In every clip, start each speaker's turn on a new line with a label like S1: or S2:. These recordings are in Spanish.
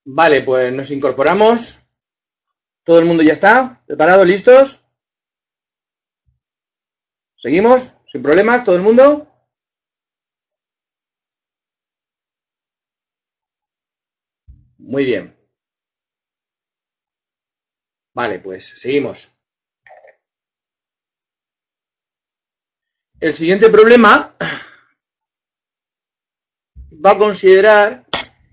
S1: Vale, pues nos incorporamos. ¿Todo el mundo ya está? ¿Preparados? ¿Listos? ¿Seguimos? ¿Sin problemas? ¿Todo el mundo? Muy bien. Vale, pues seguimos. El siguiente problema va a considerar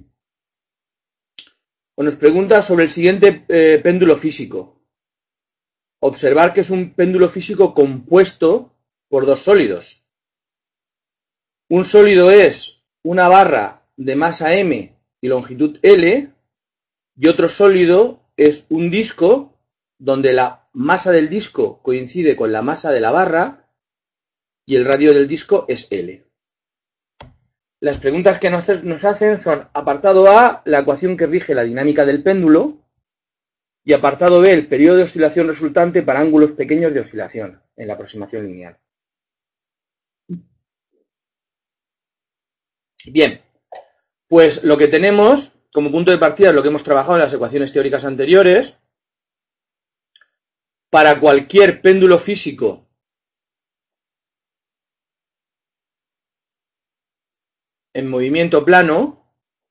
S1: o nos pregunta sobre el siguiente péndulo físico. Observar que es un péndulo físico compuesto por dos sólidos. Un sólido es una barra de masa m y longitud L, y otro sólido es un disco donde la masa del disco coincide con la masa de la barra y el radio del disco es L. Las preguntas que nos hacen son: apartado A, la ecuación que rige la dinámica del péndulo, y apartado B, el periodo de oscilación resultante para ángulos pequeños de oscilación en la aproximación lineal. Bien, pues lo que tenemos como punto de partida es lo que hemos trabajado en las ecuaciones teóricas anteriores. Para cualquier péndulo físico en movimiento plano,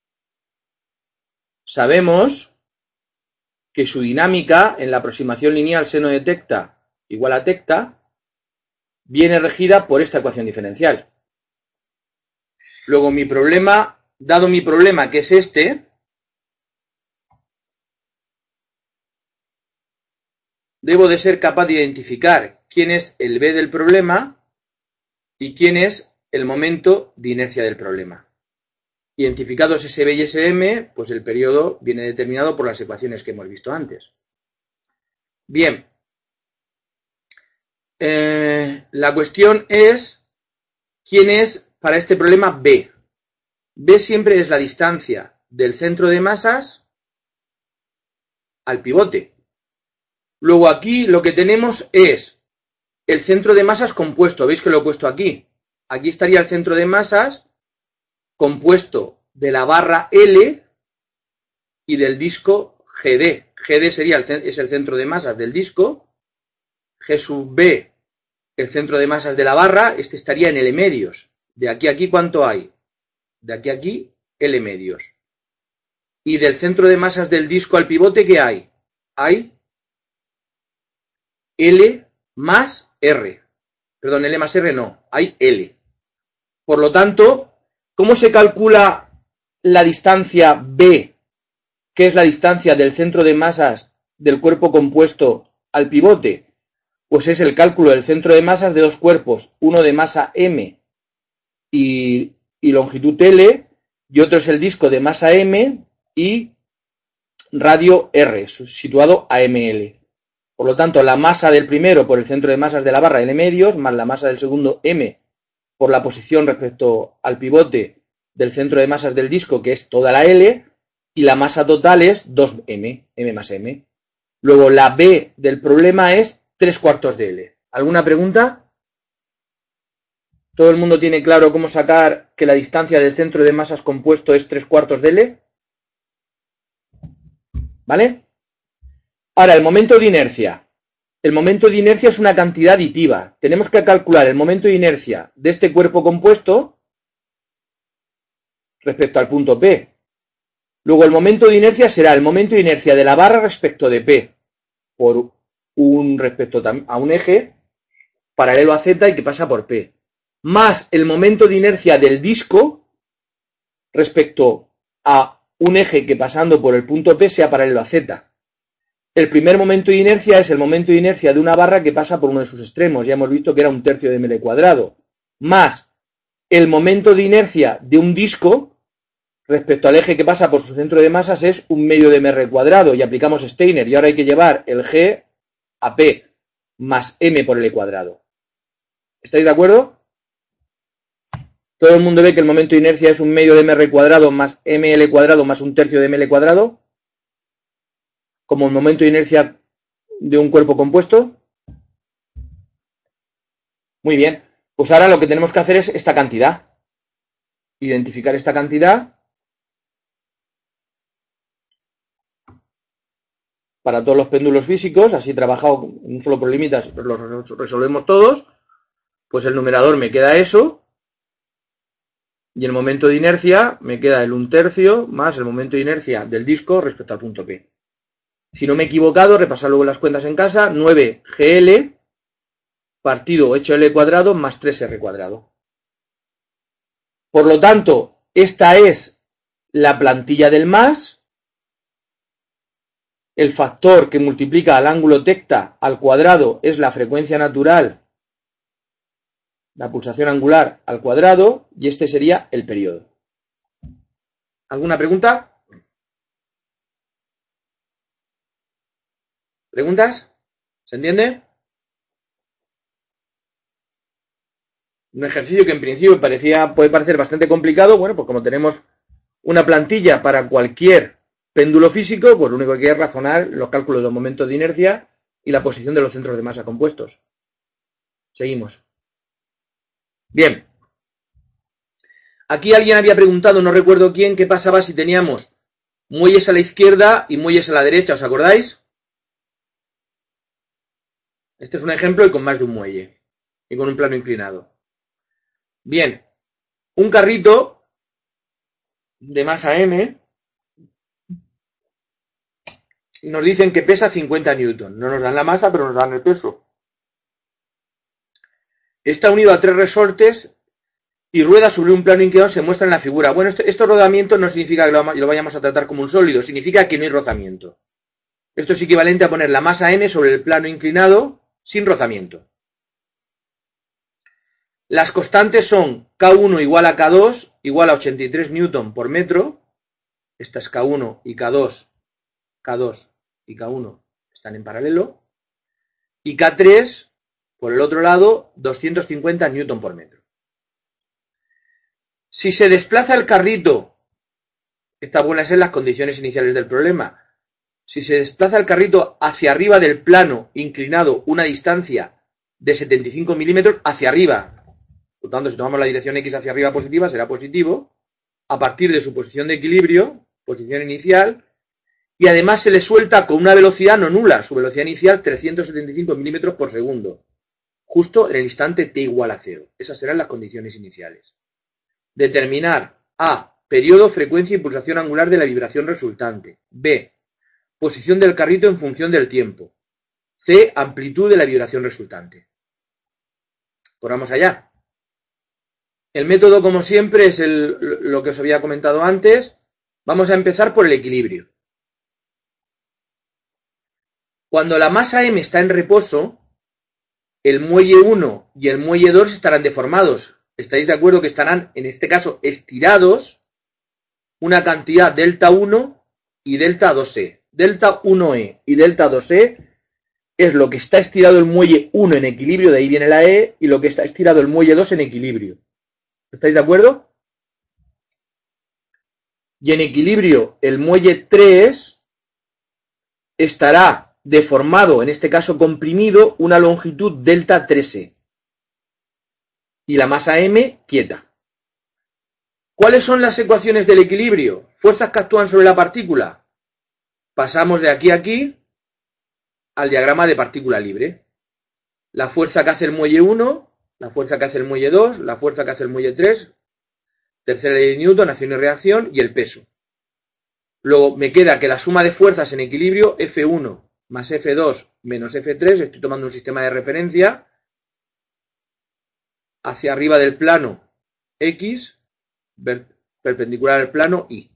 S1: sabemos que su dinámica en la aproximación lineal seno de tecta igual a tecta viene regida por esta ecuación diferencial. Luego mi problema, dado mi problema que es este, debo de ser capaz de identificar quién es el B del problema y quién es el momento de inercia del problema. Identificados ese B y ese M, pues el periodo viene determinado por las ecuaciones que hemos visto antes. Bien. La cuestión es quién es para este problema B. B siempre es la distancia del centro de masas al pivote. Luego aquí lo que tenemos es el centro de masas compuesto. ¿Veis que lo he puesto aquí? Aquí estaría el centro de masas compuesto de la barra L y del disco GD. GD es el centro de masas del disco. G sub B, el centro de masas de la barra. Este estaría en L medios. De aquí a aquí, ¿cuánto hay? De aquí a aquí, L medios. Y del centro de masas del disco al pivote, ¿qué hay? Hay L más R. Perdón, L más R no, hay L. Por lo tanto, ¿cómo se calcula la distancia B, que es la distancia del centro de masas del cuerpo compuesto al pivote? Pues es el cálculo del centro de masas de dos cuerpos, uno de masa M y longitud L, y otro es el disco de masa M y radio R, situado a ML. Por lo tanto, la masa del primero por el centro de masas de la barra L medios, más la masa del segundo M por la posición respecto al pivote del centro de masas del disco, que es toda la L, y la masa total es 2M, M más M. Luego la B del problema es 3/4 de L. ¿Alguna pregunta? ¿Todo el mundo tiene claro cómo sacar que la distancia del centro de masas compuesto es 3/4 de L? ¿Vale? Ahora, el momento de inercia. El momento de inercia es una cantidad aditiva. Tenemos que calcular el momento de inercia de este cuerpo compuesto respecto al punto P. Luego el momento de inercia será el momento de inercia de la barra respecto de P por respecto a un eje paralelo a Z y que pasa por P, más el momento de inercia del disco respecto a un eje que pasando por el punto P sea paralelo a Z. El primer momento de inercia es el momento de inercia de una barra que pasa por uno de sus extremos. Ya hemos visto que era 1/3 de ml cuadrado. Más el momento de inercia de un disco respecto al eje que pasa por su centro de masas es 1/2 de mr cuadrado. Y aplicamos Steiner. Y ahora hay que llevar el G a P más M por L cuadrado. ¿Estáis de acuerdo? Todo el mundo ve que el momento de inercia es 1/2 de mr cuadrado más ml cuadrado más 1/3 de ml cuadrado. Como el momento de inercia de un cuerpo compuesto. Muy bien. Pues ahora lo que tenemos que hacer es esta cantidad. Identificar esta cantidad. para todos los péndulos físicos, así trabajado en un solo problemita, los resolvemos todos, pues el numerador me queda eso, y el momento de inercia me queda el 1/3 más el momento de inercia del disco respecto al punto P. Si no me he equivocado, repasad luego las cuentas en casa, 9GL partido 8L cuadrado más 3R cuadrado. Por lo tanto, esta es la plantilla del más, el factor que multiplica al ángulo tecta al cuadrado es la frecuencia natural, la pulsación angular al cuadrado, y este sería el periodo. ¿Alguna pregunta? ¿Preguntas? ¿Se entiende? Un ejercicio que en principio puede parecer bastante complicado. Bueno, pues como tenemos una plantilla para cualquier péndulo físico, pues lo único que hay que es razonar los cálculos de los momentos de inercia y la posición de los centros de masa compuestos. Seguimos. Bien. Aquí alguien había preguntado, no recuerdo quién, qué pasaba si teníamos muelles a la izquierda y muelles a la derecha, ¿os acordáis? Este es un ejemplo y con más de un muelle y con un plano inclinado. Bien, un carrito de masa M y nos dicen que pesa 50 newton. No nos dan la masa, pero nos dan el peso. Está unido a 3 resortes y rueda sobre un plano inclinado, se muestra en la figura. Bueno, estos rodamientos no significa que lo vayamos a tratar como un sólido, significa que no hay rozamiento. Esto es equivalente a poner la masa M sobre el plano inclinado sin rozamiento. Las constantes son K1 igual a K2 igual a 83 newton por metro. Esta es K1 y K2 y K1 están en paralelo. Y K3, por el otro lado, 250 newton por metro. Si se desplaza el carrito, estas buenas son las condiciones iniciales del problema. Si se desplaza el carrito hacia arriba del plano inclinado una distancia de 75 milímetros hacia arriba, por tanto, si tomamos la dirección X hacia arriba positiva, será positivo, a partir de su posición de equilibrio, posición inicial, y además se le suelta con una velocidad no nula, su velocidad inicial 375 milímetros por segundo, justo en el instante t igual a 0. Esas serán las condiciones iniciales. Determinar A. Periodo, frecuencia y pulsación angular de la vibración resultante. B. Posición del carrito en función del tiempo. C. Amplitud de la vibración resultante. Pues vamos allá. El método, como siempre, es lo que os había comentado antes. Vamos a empezar por el equilibrio. Cuando la masa M está en reposo, el muelle 1 y el muelle 2 estarán deformados. ¿Estáis de acuerdo que estarán, en este caso, estirados una cantidad delta 1 y delta 2E? Delta 1E y delta 2E es lo que está estirado el muelle 1 en equilibrio, de ahí viene la E, y lo que está estirado el muelle 2 en equilibrio. ¿Estáis de acuerdo? Y en equilibrio el muelle 3 estará deformado, en este caso comprimido, una longitud delta 3E. Y la masa M quieta. ¿Cuáles son las ecuaciones del equilibrio? Fuerzas que actúan sobre la partícula. Pasamos de aquí a aquí al diagrama de partícula libre. La fuerza que hace el muelle 1, la fuerza que hace el muelle 2, la fuerza que hace el muelle 3, tercera ley de Newton, acción y reacción, y el peso. Luego me queda que la suma de fuerzas en equilibrio, F1 más F2 menos F3, estoy tomando un sistema de referencia, hacia arriba del plano X, perpendicular al plano Y.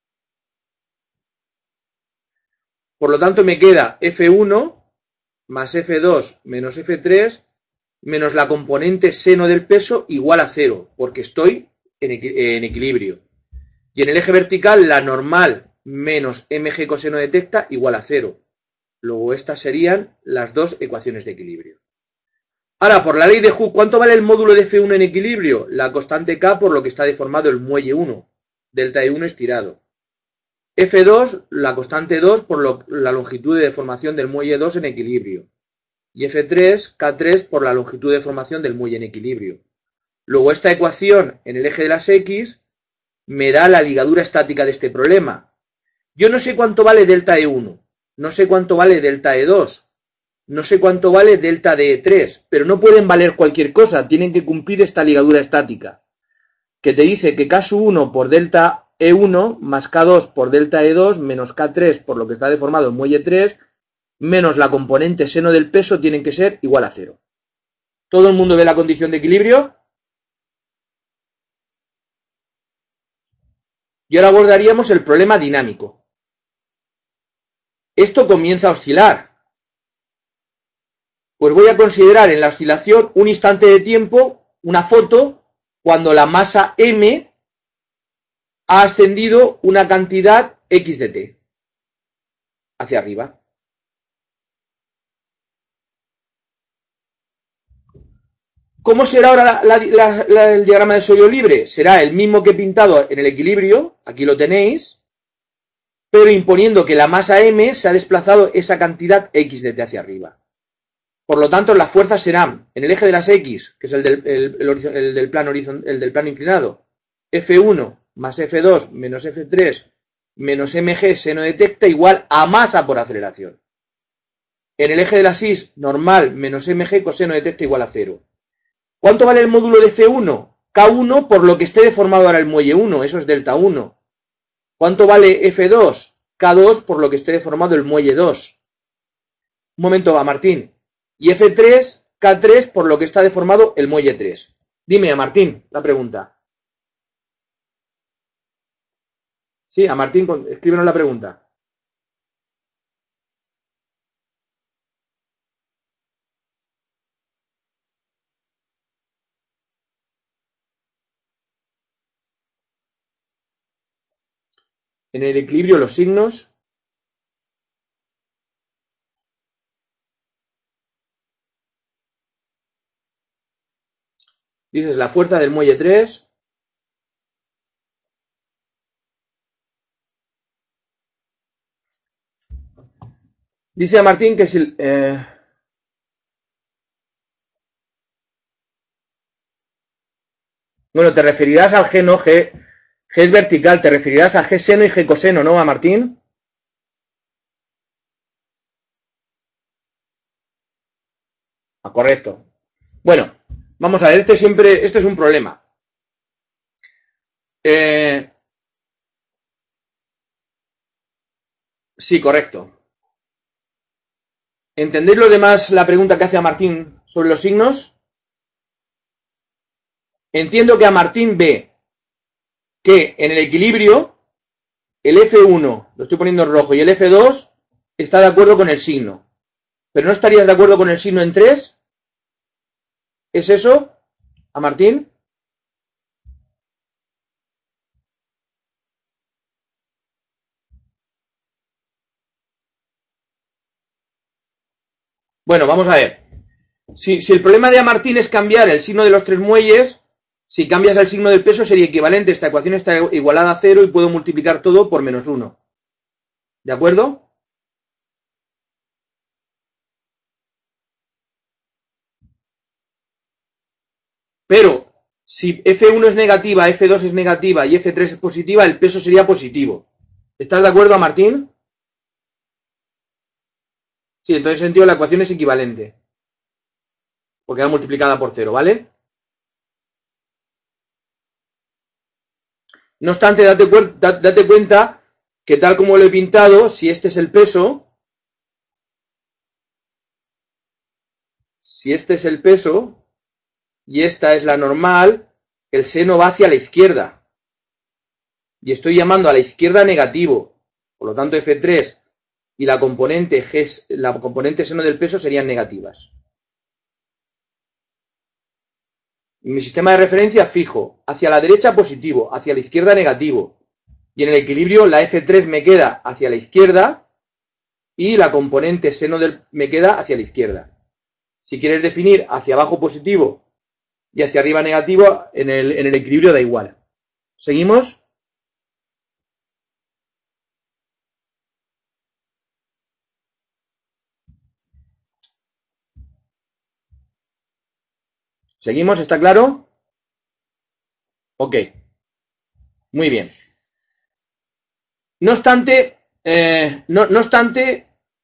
S1: Por lo tanto me queda F1 más F2 menos F3 menos la componente seno del peso igual a 0, porque estoy en equilibrio. Y en el eje vertical la normal menos mg coseno de tecta igual a 0. Luego estas serían las dos ecuaciones de equilibrio. Ahora, por la ley de Hooke, ¿cuánto vale el módulo de F1 en equilibrio? La constante K por lo que está deformado el muelle 1, delta E1 estirado. F2, la constante 2 por la longitud de deformación del muelle 2 en equilibrio. Y F3, K3 por la longitud de deformación del muelle en equilibrio. Luego esta ecuación en el eje de las X me da la ligadura estática de este problema. Yo no sé cuánto vale delta E1. no sé cuánto vale delta E2, no sé cuánto vale delta de E3, pero no pueden valer cualquier cosa, tienen que cumplir esta ligadura estática, que te dice que K1 por delta E1 más K2 por delta E2 menos K3 por lo que está deformado en muelle 3 menos la componente seno del peso tienen que ser igual a 0. ¿Todo el mundo ve la condición de equilibrio? Y ahora abordaríamos el problema dinámico. Esto comienza a oscilar. Pues voy a considerar en la oscilación un instante de tiempo, una foto, cuando la masa m ha ascendido una cantidad x de t hacia arriba. ¿Cómo será ahora el diagrama de solio libre? Será el mismo que he pintado en el equilibrio, aquí lo tenéis, pero imponiendo que la masa m se ha desplazado esa cantidad x de t hacia arriba. Por lo tanto, las fuerzas serán en el eje de las x, que es el del plano inclinado, F1 más F2 menos F3 menos mg seno de tecta igual a masa por aceleración. En el eje de las y normal menos mg coseno de tecta igual a 0. ¿Cuánto vale el módulo de F1? K1 por lo que esté deformado ahora el muelle 1, eso es delta 1. ¿Cuánto vale F2? K2 por lo que esté deformado el muelle 2. Un momento va, Martín. Y F3, K3 por lo que está deformado el muelle 3. Dime a Martín la pregunta. Sí, a Martín, escríbenos la pregunta. En el equilibrio los signos. Dices la fuerza del muelle 3. Dice a Martín que si... Bueno, te referirás al G, no G. G es vertical, te referirás a G seno y G coseno, ¿no, a Martín? Ah, correcto. Bueno, vamos a ver, este es un problema. Sí, correcto. ¿Entendéis lo demás la pregunta que hace a Martín sobre los signos? Entiendo que a Martín ve que en el equilibrio el F1, lo estoy poniendo en rojo, y el F2 está de acuerdo con el signo. ¿Pero no estarías de acuerdo con el signo en 3? ¿Es eso, a Martín? Bueno, vamos a ver. Si el problema de a Martín es cambiar el signo de los tres muelles, si cambias el signo del peso sería equivalente. Esta ecuación está igualada a 0 y puedo multiplicar todo por menos 1. ¿De acuerdo? Pero si F1 es negativa, F2 es negativa y F3 es positiva, el peso sería positivo. ¿Estás de acuerdo, Martín? Sí, en todo ese sentido la ecuación es equivalente. Porque va multiplicada por 0, ¿vale? No obstante, date cuenta que tal como lo he pintado, si este es el peso, y esta es la normal, el seno va hacia la izquierda. Y estoy llamando a la izquierda negativo. Por lo tanto, F3 y la componente seno del peso serían negativas. En mi sistema de referencia fijo, hacia la derecha positivo, hacia la izquierda negativo. Y en el equilibrio la F3 me queda hacia la izquierda y la componente seno me queda hacia la izquierda. Si quieres definir hacia abajo positivo y hacia arriba negativo, en el equilibrio da igual. ¿Seguimos? ¿Seguimos? ¿Está claro? Ok. Muy bien. No obstante,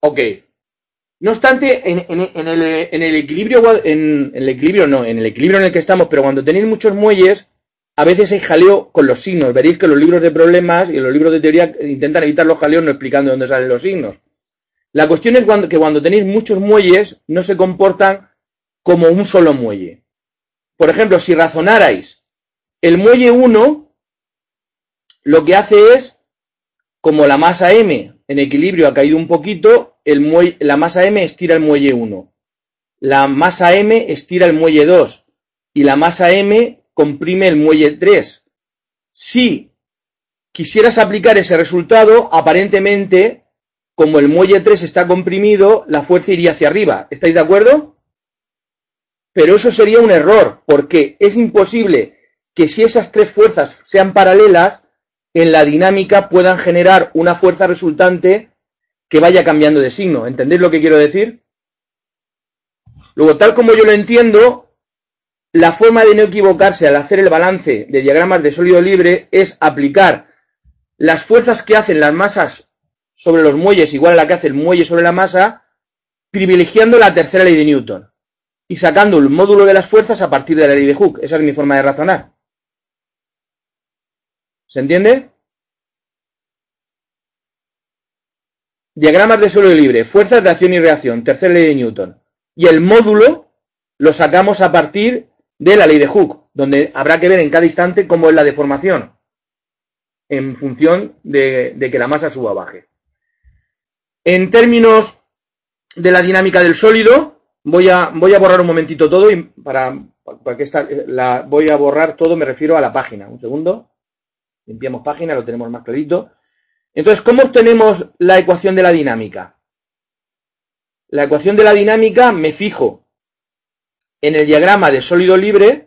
S1: Ok. No obstante, en el equilibrio, en el equilibrio en el que estamos, pero cuando tenéis muchos muelles, a veces hay jaleo con los signos. Veréis que los libros de problemas y los libros de teoría intentan evitar los jaleos no explicando dónde salen los signos. La cuestión es que cuando tenéis muchos muelles, no se comportan como un solo muelle. Por ejemplo, si razonarais, el muelle 1 lo que hace es, como la masa M en equilibrio ha caído un poquito, la masa M estira el muelle 1. La masa M estira el muelle 2. Y la masa M comprime el muelle 3. Si quisieras aplicar ese resultado, aparentemente, como el muelle 3 está comprimido, la fuerza iría hacia arriba. ¿Estáis de acuerdo? Pero eso sería un error, porque es imposible que si esas tres fuerzas sean paralelas, en la dinámica puedan generar una fuerza resultante que vaya cambiando de signo. ¿Entendéis lo que quiero decir? Luego, tal como yo lo entiendo, la forma de no equivocarse al hacer el balance de diagramas de sólido libre es aplicar las fuerzas que hacen las masas sobre los muelles igual a la que hace el muelle sobre la masa, privilegiando la tercera ley de Newton y sacando el módulo de las fuerzas a partir de la ley de Hooke. Esa es mi forma de razonar. ¿Se entiende? Diagramas de sólido libre, fuerzas de acción y reacción, tercera ley de Newton. Y el módulo lo sacamos a partir de la ley de Hooke, donde habrá que ver en cada instante cómo es la deformación, en función de que la masa suba o baje. En términos de la dinámica del sólido, voy a borrar un momentito todo y para que voy a borrar todo, me refiero a la página. Un segundo. Limpiamos página, lo tenemos más clarito. Entonces, ¿cómo obtenemos la ecuación de la dinámica? La ecuación de la dinámica me fijo en el diagrama de sólido libre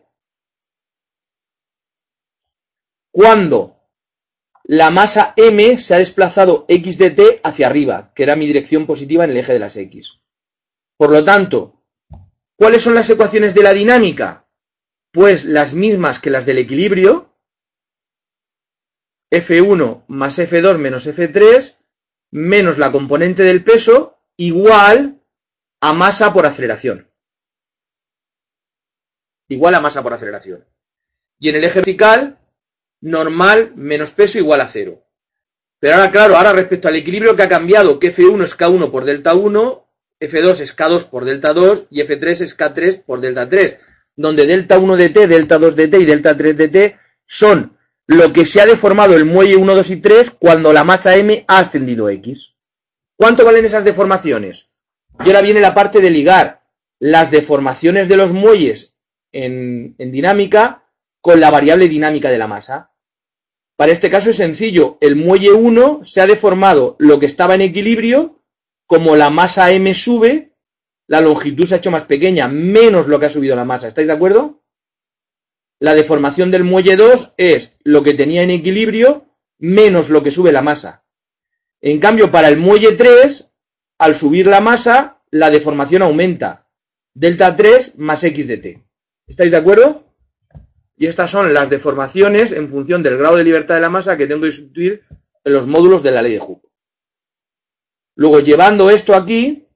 S1: cuando la masa M se ha desplazado x de t hacia arriba, que era mi dirección positiva en el eje de las x. Por lo tanto, ¿cuáles son las ecuaciones de la dinámica? Pues las mismas que las del equilibrio. F1 más F2 menos F3 menos la componente del peso igual a masa por aceleración. Igual a masa por aceleración. Y en el eje vertical, normal menos peso igual a 0. Pero ahora, claro, ahora respecto al equilibrio que ha cambiado, que F1 es K1 por delta 1, F2 es K2 por delta 2 y F3 es K3 por delta 3, donde delta 1 de t, delta 2 de t y delta 3 de t son lo que se ha deformado el muelle 1, 2 y 3 cuando la masa M ha ascendido X. ¿Cuánto valen esas deformaciones? Y ahora viene la parte de ligar las deformaciones de los muelles en dinámica con la variable dinámica de la masa. Para este caso es sencillo. El muelle 1 se ha deformado lo que estaba en equilibrio, como la masa M sube, la longitud se ha hecho más pequeña, menos lo que ha subido la masa. ¿Estáis de acuerdo? La deformación del muelle 2 es lo que tenía en equilibrio menos lo que sube la masa. En cambio, para el muelle 3, al subir la masa, la deformación aumenta. Delta 3 más x de t. ¿Estáis de acuerdo? Y estas son las deformaciones en función del grado de libertad de la masa que tengo que sustituir en los módulos de la ley de Hooke. Luego, llevando esto aquí,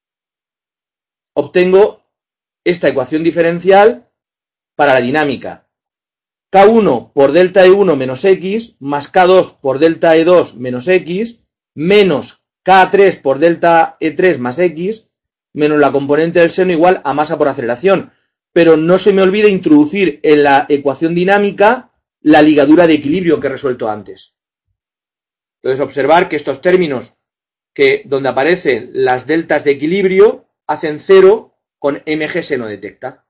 S1: obtengo esta ecuación diferencial para la dinámica. K1 por delta E1 menos X más K2 por delta E2 menos X menos K3 por delta E3 más X menos la componente del seno igual a masa por aceleración. Pero no se me olvide introducir en la ecuación dinámica la ligadura de equilibrio que he resuelto antes. Entonces, observar que estos términos donde aparecen las deltas de equilibrio hacen 0 con mg seno de tecta.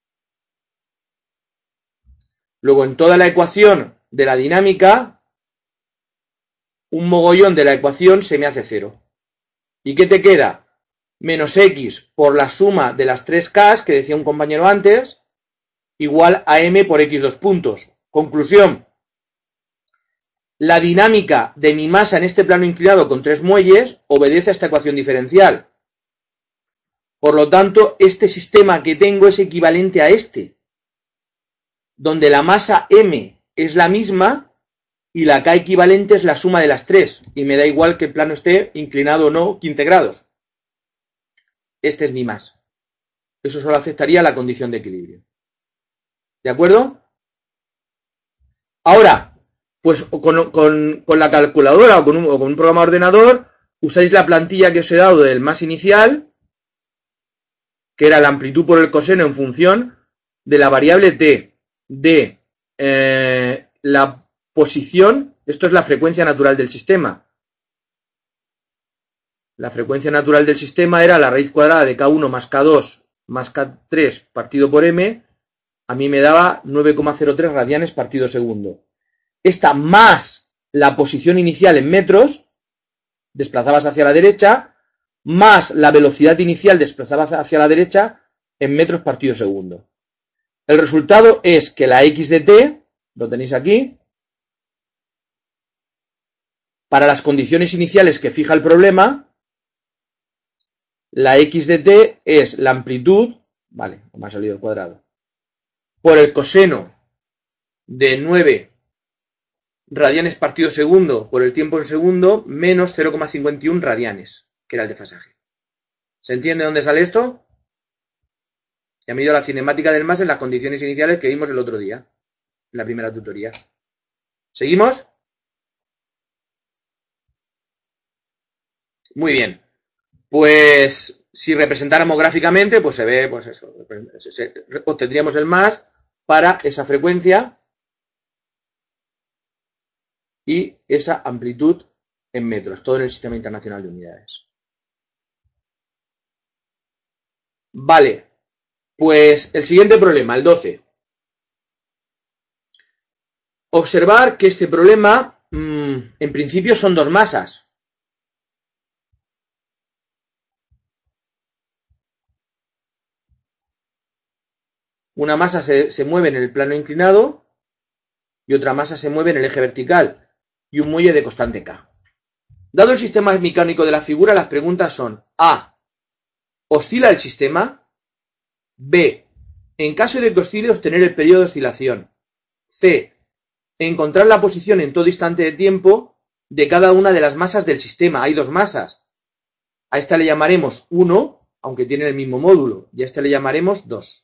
S1: Luego, en toda la ecuación de la dinámica, un mogollón de la ecuación se me hace 0. ¿Y qué te queda? Menos x por la suma de las 3k, que decía un compañero antes, igual a m por x dos puntos. Conclusión. La dinámica de mi masa en este plano inclinado con 3 muelles obedece a esta ecuación diferencial. Por lo tanto, este sistema que tengo es equivalente a este, donde la masa m es la misma y la K equivalente es la suma de las tres, y me da igual que el plano esté inclinado o no 15 grados. Este es mi más. Eso solo aceptaría la condición de equilibrio. ¿De acuerdo? Ahora, pues con la calculadora o con un programa de ordenador, usáis la plantilla que os he dado del más inicial, que era la amplitud por el coseno en función de la variable t, de la posición, esto es la frecuencia natural del sistema. La frecuencia natural del sistema era la raíz cuadrada de K1 más K2 más K3 partido por M, a mí me daba 9,03 radianes partido segundo. Esta más la posición inicial en metros, desplazabas hacia la derecha, más la velocidad inicial desplazabas hacia la derecha en metros partido segundo. El resultado es que la x de t, lo tenéis aquí, para las condiciones iniciales que fija el problema, la x de t es la amplitud, vale, me ha salido el cuadrado, por el coseno de 9 radianes partido segundo por el tiempo en segundo menos 0,51 radianes, que era el desfasaje. ¿Se entiende dónde sale esto? Ya me he ido a la cinemática del más en las condiciones iniciales que vimos el otro día, en la primera tutoría. ¿Seguimos? Muy bien. Pues si representáramos gráficamente, pues se ve, pues eso, obtendríamos el más para esa frecuencia y esa amplitud en metros, todo en el Sistema Internacional de Unidades. Vale, pues el siguiente problema, el 12. Observar que este problema, en principio, son dos masas. Una masa se mueve en el plano inclinado y otra masa se mueve en el eje vertical y un muelle de constante K. Dado el sistema mecánico de la figura, las preguntas son: A. ¿Oscila el sistema? B. En caso de que oscile, obtener el periodo de oscilación. C. Encontrar la posición en todo instante de tiempo de cada una de las masas del sistema. Hay dos masas. A esta le llamaremos 1, aunque tienen el mismo módulo, y a esta le llamaremos 2.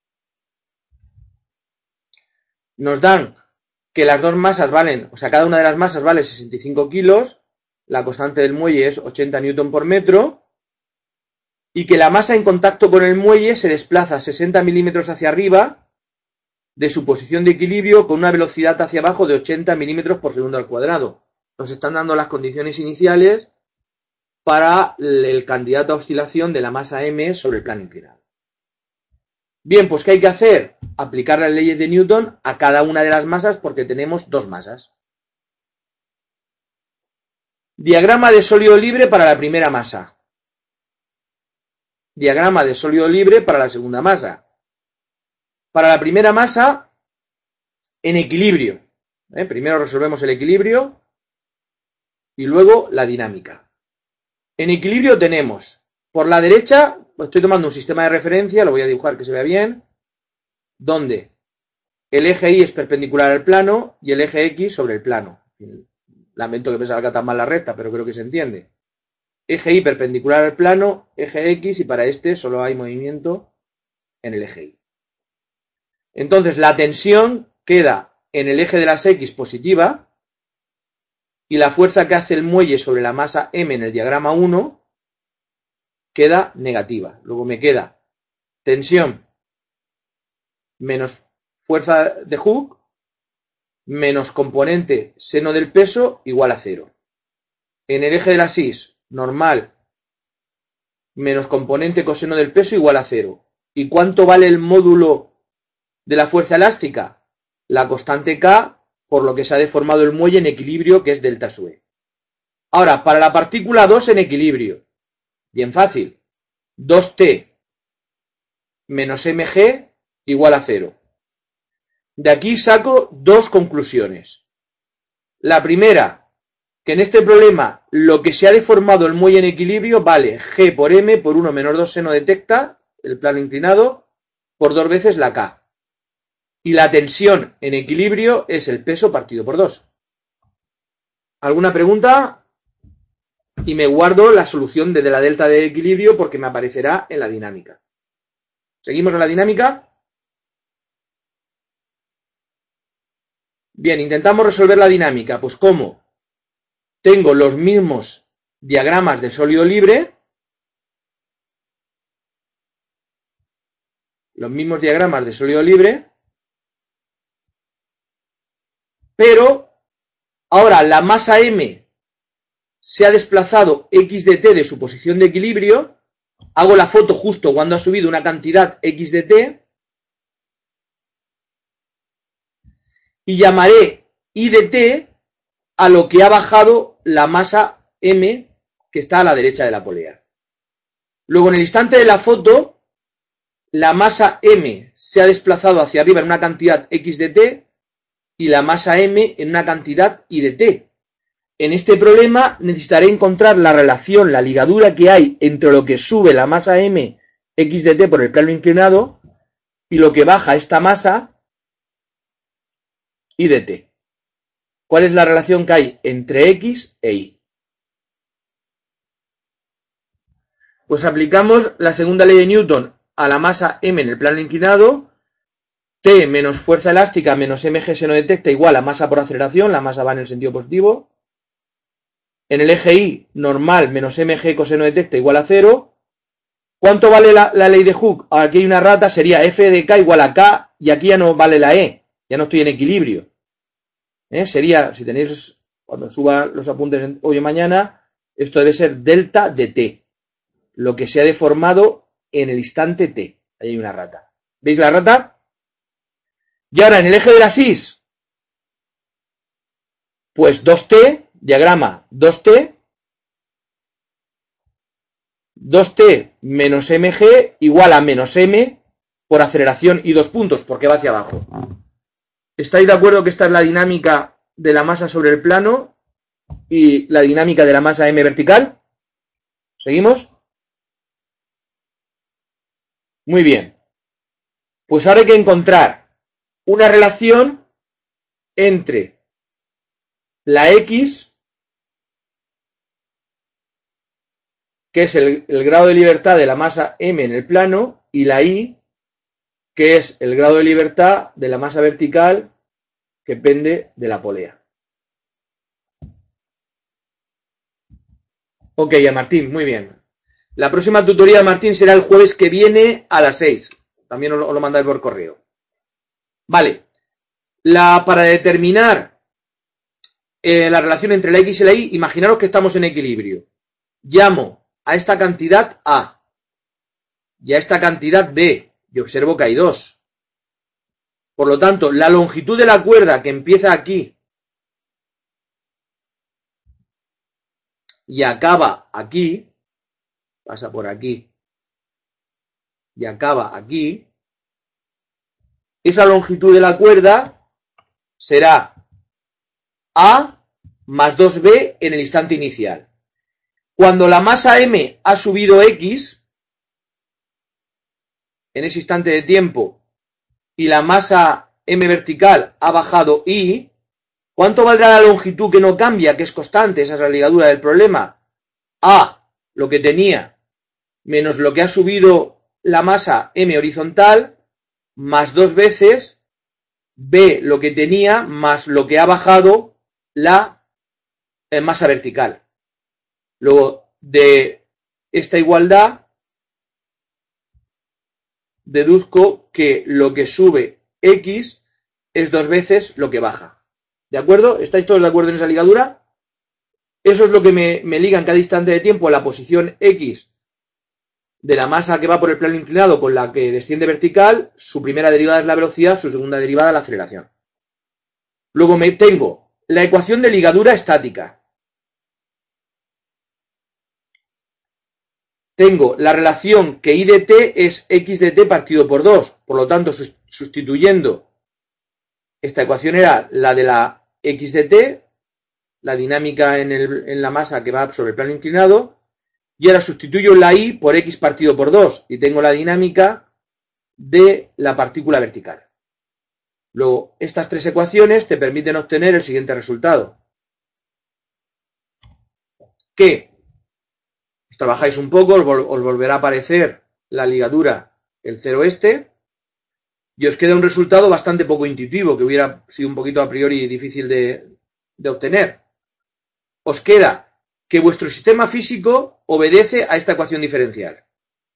S1: Nos dan que las dos masas valen, o sea, cada una de las masas vale 65 kilos, la constante del muelle es 80 newton por metro, y que la masa en contacto con el muelle se desplaza 60 milímetros hacia arriba de su posición de equilibrio con una velocidad hacia abajo de 80 milímetros por segundo al cuadrado. Nos están dando las condiciones iniciales para el candidato a oscilación de la masa m sobre el plano inclinado. Bien, pues ¿qué hay que hacer? Aplicar las leyes de Newton a cada una de las masas porque tenemos dos masas. Diagrama de sólido libre para la primera masa. Diagrama de sólido libre para la segunda masa. Para la primera masa, en equilibrio. Primero resolvemos el equilibrio y luego la dinámica. En equilibrio tenemos, por la derecha, estoy tomando un sistema de referencia, lo voy a dibujar que se vea bien, donde el eje Y es perpendicular al plano y el eje X sobre el plano. Lamento que me salga tan mal la recta, pero creo que se entiende. Eje Y perpendicular al plano, eje X, y para este solo hay movimiento en el eje Y. Entonces la tensión queda en el eje de las X positiva y la fuerza que hace el muelle sobre la masa M en el diagrama 1 queda negativa. Luego me queda tensión menos fuerza de Hooke menos componente seno del peso igual a 0. En el eje de las Y, normal menos componente coseno del peso igual a 0. ¿Y cuánto vale el módulo de la fuerza elástica? La constante K, por lo que se ha deformado el muelle en equilibrio, que es delta sub E. Ahora, para la partícula 2 en equilibrio, bien fácil, 2T menos mg igual a 0. De aquí saco dos conclusiones. La primera, que en este problema lo que se ha deformado el muelle en equilibrio vale g por m por 1 menos 2 seno de tecta, el plano inclinado, por 2 veces la K. Y la tensión en equilibrio es el peso partido por 2. ¿Alguna pregunta? Y me guardo la solución de la delta de equilibrio porque me aparecerá en la dinámica. ¿Seguimos en la dinámica? Bien, intentamos resolver la dinámica. Pues ¿cómo? Tengo los mismos diagramas de sólido libre. Los mismos diagramas de sólido libre. Pero ahora la masa M se ha desplazado x de t de su posición de equilibrio. Hago la foto justo cuando ha subido una cantidad x de t. Y llamaré I de t a lo que ha bajado la masa M que está a la derecha de la polea. Luego en el instante de la foto, la masa M se ha desplazado hacia arriba en una cantidad x de t y la masa M en una cantidad I de t. En este problema necesitaré encontrar la relación, la ligadura que hay entre lo que sube la masa M x de t por el plano inclinado y lo que baja esta masa I de t. ¿Cuál es la relación que hay entre x e y? Pues aplicamos la segunda ley de Newton a la masa m en el plano inclinado. T menos fuerza elástica menos mg seno de tecta igual a masa por aceleración. La masa va en el sentido positivo. En el eje y, normal menos mg coseno de tecta igual a 0. ¿Cuánto vale la ley de Hooke? Aquí hay una rata, sería f de k igual a k, y aquí ya no vale la e. Ya no estoy en equilibrio. Sería, si tenéis, cuando suba los apuntes hoy o mañana, esto debe ser delta de t. Lo que se ha deformado en el instante t. Ahí hay una rata. ¿Veis la rata? Y ahora en el eje de la SIS, pues 2t, diagrama 2t menos mg igual a menos m por aceleración y 2 puntos, porque va hacia abajo. ¿Estáis de acuerdo que esta es la dinámica de la masa sobre el plano y la dinámica de la masa m vertical? ¿Seguimos? Muy bien. Pues ahora hay que encontrar una relación entre la x, que es el grado de libertad de la masa m en el plano, y la y, que es el grado de libertad de la masa vertical que pende de la polea. Ok, a Martín, muy bien. La próxima tutoría de Martín será el jueves que viene a las 6. También os lo mandáis por correo. Vale. Para determinar la relación entre la x y la y, imaginaros que estamos en equilibrio. Llamo a esta cantidad A y a esta cantidad B. Y observo que hay 2. Por lo tanto, la longitud de la cuerda que empieza aquí y acaba aquí, pasa por aquí y acaba aquí, esa longitud de la cuerda será A más 2B en el instante inicial. Cuando la masa M ha subido X, en ese instante de tiempo, y la masa M vertical ha bajado Y, ¿cuánto valdrá la longitud que no cambia, que es constante? Esa es la ligadura del problema. A, lo que tenía, menos lo que ha subido la masa M horizontal, más 2 veces B, lo que tenía, más lo que ha bajado la masa vertical. Luego, de esta igualdad, deduzco que lo que sube X es 2 veces lo que baja. ¿De acuerdo? ¿Estáis todos de acuerdo en esa ligadura? Eso es lo que me liga en cada instante de tiempo la posición X de la masa que va por el plano inclinado con la que desciende vertical. Su primera derivada es la velocidad, su segunda derivada la aceleración. Luego tengo la ecuación de ligadura estática. Tengo la relación que I de t es x de t partido por 2. Por lo tanto, sustituyendo, esta ecuación era la de la x de t, la dinámica en la masa que va sobre el plano inclinado, y ahora sustituyo la I por x partido por 2 y tengo la dinámica de la partícula vertical. Luego, estas tres ecuaciones te permiten obtener el siguiente resultado. que os trabajáis un poco, os volverá a aparecer la ligadura, el cero este, y os queda un resultado bastante poco intuitivo, que hubiera sido un poquito a priori difícil de obtener. Os queda que vuestro sistema físico obedece a esta ecuación diferencial.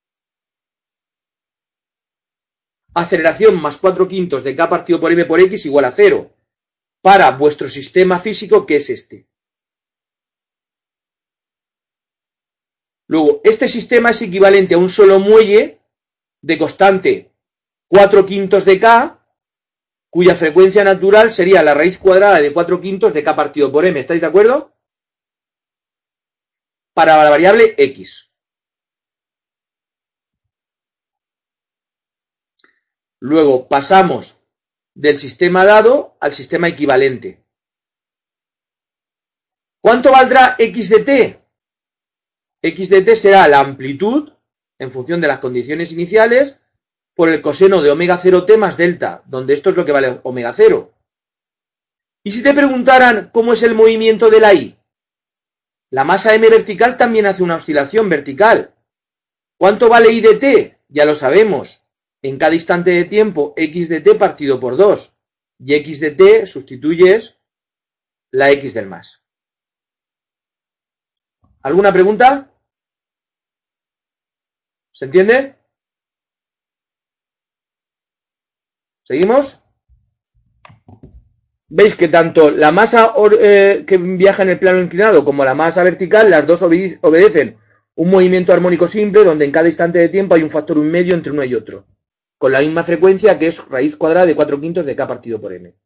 S1: Aceleración más 4/5 de k partido por m por x igual a 0 para vuestro sistema físico, que es este. Luego, este sistema es equivalente a un solo muelle de constante 4/5 de k, cuya frecuencia natural sería la raíz cuadrada de 4/5 de k partido por m. ¿Estáis de acuerdo? Para la variable x. Luego pasamos del sistema dado al sistema equivalente. ¿Cuánto valdrá x de t? X de t será la amplitud, en función de las condiciones iniciales, por el coseno de omega 0t más delta, donde esto es lo que vale omega 0. ¿Y si te preguntaran cómo es el movimiento de la y? La masa m vertical también hace una oscilación vertical. ¿Cuánto vale y de t? Ya lo sabemos. En cada instante de tiempo, x de t partido por 2. Y x de t sustituyes la x del más. ¿Alguna pregunta? ¿Se entiende? ¿Seguimos? Veis que tanto la masa que viaja en el plano inclinado como la masa vertical, las dos obedecen un movimiento armónico simple donde en cada instante de tiempo hay un factor 1/2 entre uno y otro, con la misma frecuencia, que es raíz cuadrada de 4/5 de k partido por m.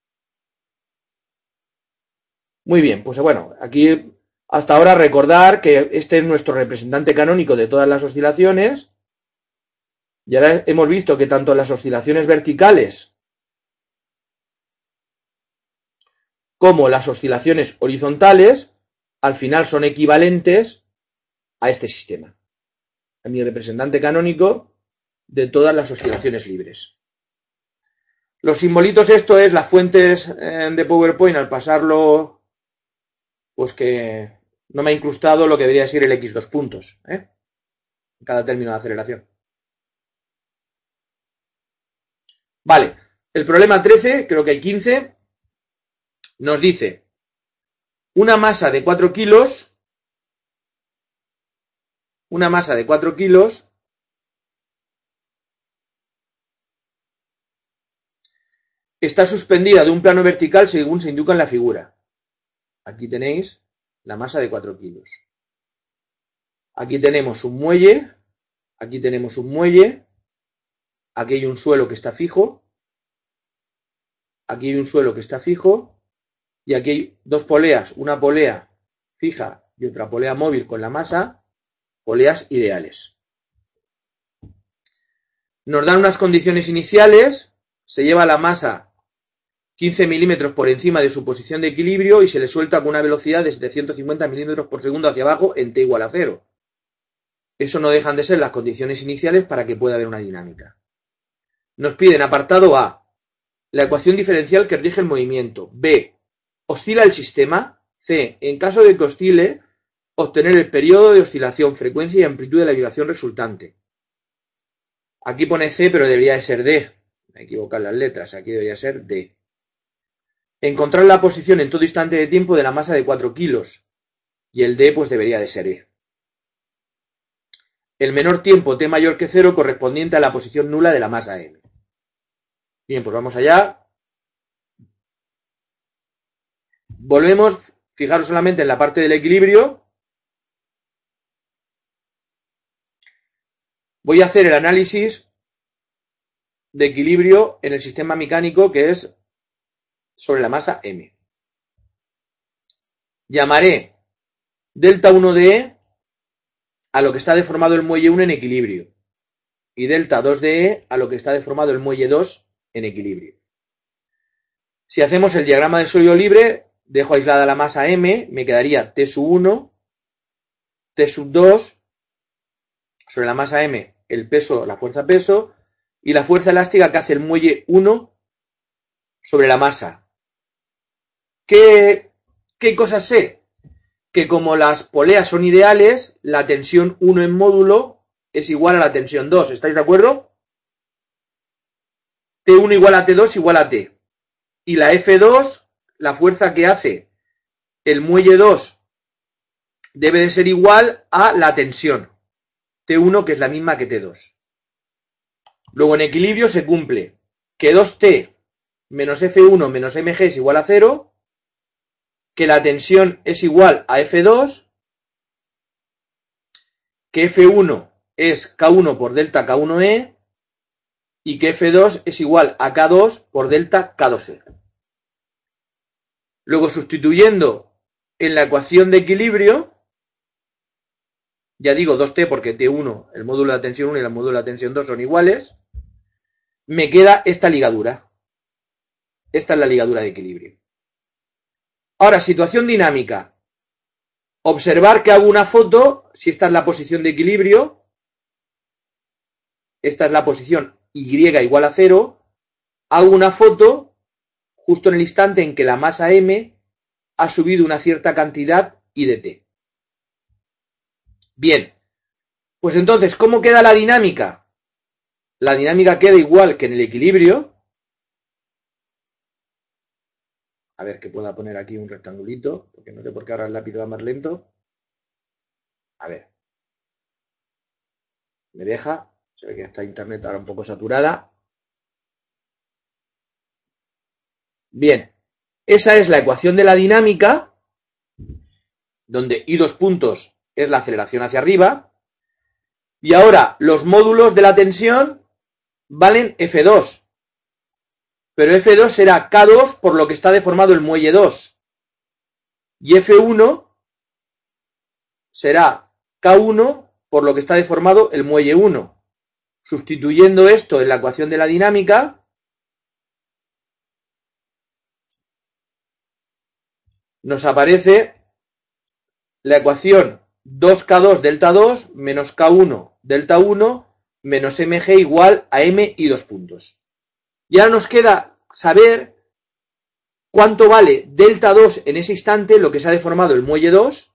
S1: Muy bien, pues bueno, aquí hasta ahora recordar que este es nuestro representante canónico de todas las oscilaciones, y ahora hemos visto que tanto las oscilaciones verticales como las oscilaciones horizontales al final son equivalentes a este sistema, a mi representante canónico de todas las oscilaciones libres. Los simbolitos, esto es las fuentes de PowerPoint, al pasarlo, pues que no me ha incrustado lo que debería ser el x 2 puntos, en cada término de aceleración. Vale, el problema 13, creo que hay 15, nos dice una masa de 4 kilos, está suspendida de un plano vertical según se indica en la figura. Aquí tenéis la masa de 4 kilos. Aquí tenemos un muelle, aquí tenemos un muelle, aquí hay un suelo que está fijo, aquí hay un suelo que está fijo, y aquí hay dos poleas, una polea fija y otra polea móvil con la masa, poleas ideales. Nos dan unas condiciones iniciales, se lleva la masa 15 milímetros por encima de su posición de equilibrio y se le suelta con una velocidad de 750 milímetros por segundo hacia abajo en t igual a 0. Eso no dejan de ser las condiciones iniciales para que pueda haber una dinámica. Nos piden apartado A, la ecuación diferencial que rige el movimiento. B, oscila el sistema. C, en caso de que oscile, obtener el periodo de oscilación, frecuencia y amplitud de la vibración resultante. Aquí pone C, pero debería de ser D. Me he equivocado en las letras, aquí debería ser D. Encontrar la posición en todo instante de tiempo de la masa de 4 kilos. Y el D pues debería de ser E. El menor tiempo t mayor que 0 correspondiente a la posición nula de la masa m. Bien, pues vamos allá. Volvemos, fijaros solamente en la parte del equilibrio. Voy a hacer el análisis de equilibrio en el sistema mecánico, que es sobre la masa m. Llamaré delta 1 de E a lo que está deformado el muelle 1 en equilibrio y delta 2 de E a lo que está deformado el muelle 2 en equilibrio. Si hacemos el diagrama del sólido libre, dejo aislada la masa m, me quedaría T sub 1, T sub 2, sobre la masa m el peso, la fuerza peso, y la fuerza elástica que hace el muelle 1 sobre la masa. ¿Qué cosas sé? que como las poleas son ideales, la tensión 1 en módulo es igual a la tensión 2. ¿Estáis de acuerdo? T1 igual a T2 igual a T. Y la F2, la fuerza que hace el muelle 2, debe de ser igual a la tensión T1, que es la misma que T2. Luego en equilibrio se cumple que 2T menos F1 menos mg es igual a 0, que la tensión es igual a F2, que F1 es K1 por delta K1E y que F2 es igual a K2 por delta K2E. Luego, sustituyendo en la ecuación de equilibrio, ya digo 2T porque T1, el módulo de la tensión 1 y el módulo de la tensión 2 son iguales, me queda esta ligadura. Esta es la ligadura de equilibrio. Ahora, situación dinámica. Observar que hago una foto, si esta es la posición de equilibrio, esta es la posición Y igual a 0, hago una foto justo en el instante en que la masa M ha subido una cierta cantidad I de T. Bien, pues entonces, ¿cómo queda la dinámica? La dinámica queda igual que en el equilibrio. A ver, que pueda poner aquí un rectangulito, porque no sé por qué ahora el lápiz va más lento. A ver. Me deja. Se ve que está internet ahora un poco saturada. Bien. Esa es la ecuación de la dinámica, donde I dos puntos es la aceleración hacia arriba. Y ahora, los módulos de la tensión valen F2. Pero F2 será K2 por lo que está deformado el muelle 2. Y F1 será K1 por lo que está deformado el muelle 1. Sustituyendo esto en la ecuación de la dinámica, nos aparece la ecuación 2K2 delta 2 menos K1 delta 1 menos mg igual a m y dos puntos. Y ahora nos queda saber cuánto vale delta 2 en ese instante, lo que se ha deformado el muelle 2,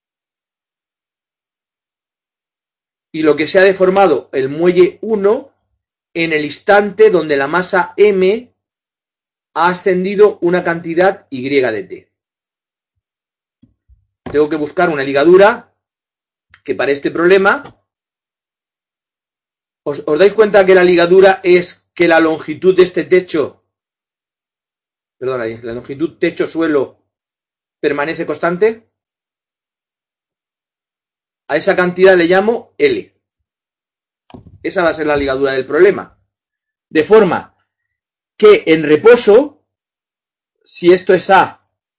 S1: y lo que se ha deformado el muelle 1 en el instante donde la masa m ha ascendido una cantidad y de t. Tengo que buscar una ligadura que para este problema, ¿os dais cuenta que la ligadura es que la longitud de este techo, perdona, la longitud techo-suelo permanece constante? A esa cantidad le llamo L. Esa va a ser la ligadura del problema. De forma que en reposo, si esto es A,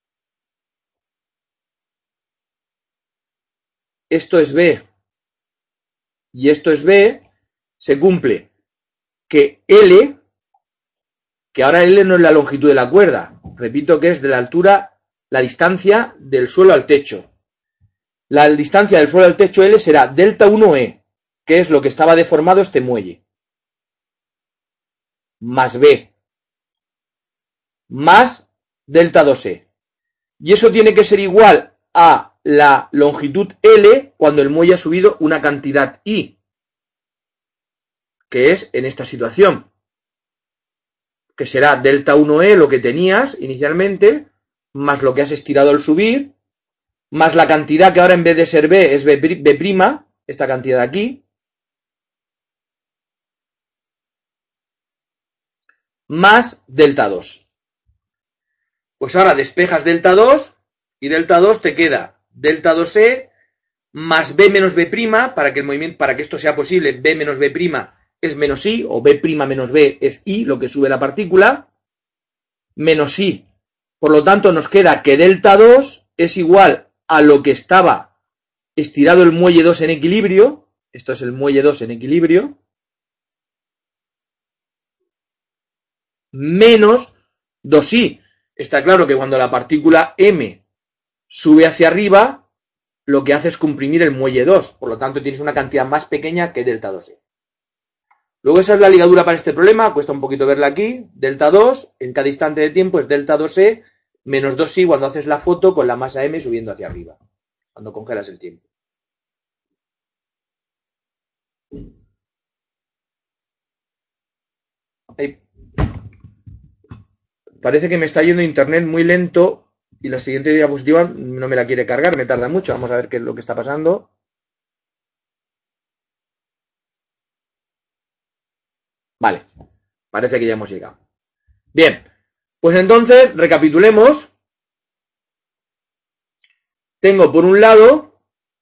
S1: esto es B y esto es B, se cumple que L, que ahora L no es la longitud de la cuerda, repito que es de la altura, la distancia del suelo al techo. La distancia del suelo al techo L será delta 1E, que es lo que estaba deformado este muelle, más B, más delta 2E. Y eso tiene que ser igual a la longitud L cuando el muelle ha subido una cantidad I, que es en esta situación, que será delta 1E lo que tenías inicialmente, más lo que has estirado al subir, más la cantidad que ahora en vez de ser B es B', esta cantidad de aquí, más delta 2. Pues ahora despejas delta 2 y delta 2 te queda delta 2E más B menos B', para que el movimiento, para que esto sea posible, B menos B' es menos I, o B' menos B es I, lo que sube la partícula, menos I. Por lo tanto, nos queda que delta 2 es igual a lo que estaba estirado el muelle 2 en equilibrio, esto es el muelle 2 en equilibrio, menos 2i. Está claro que cuando la partícula m sube hacia arriba, lo que hace es comprimir el muelle 2, por lo tanto tienes una cantidad más pequeña que delta 2e. Luego esa es la ligadura para este problema, cuesta un poquito verla aquí, delta 2 en cada instante de tiempo es delta 2e menos 2i cuando haces la foto con la masa m subiendo hacia arriba. cuando congelas el tiempo. Ahí. Parece que me está yendo internet muy lento y la siguiente diapositiva no me la quiere cargar, me tarda mucho. Vamos a ver qué es lo que está pasando. Vale, parece que ya hemos llegado. Bien, pues entonces recapitulemos. Tengo por un lado,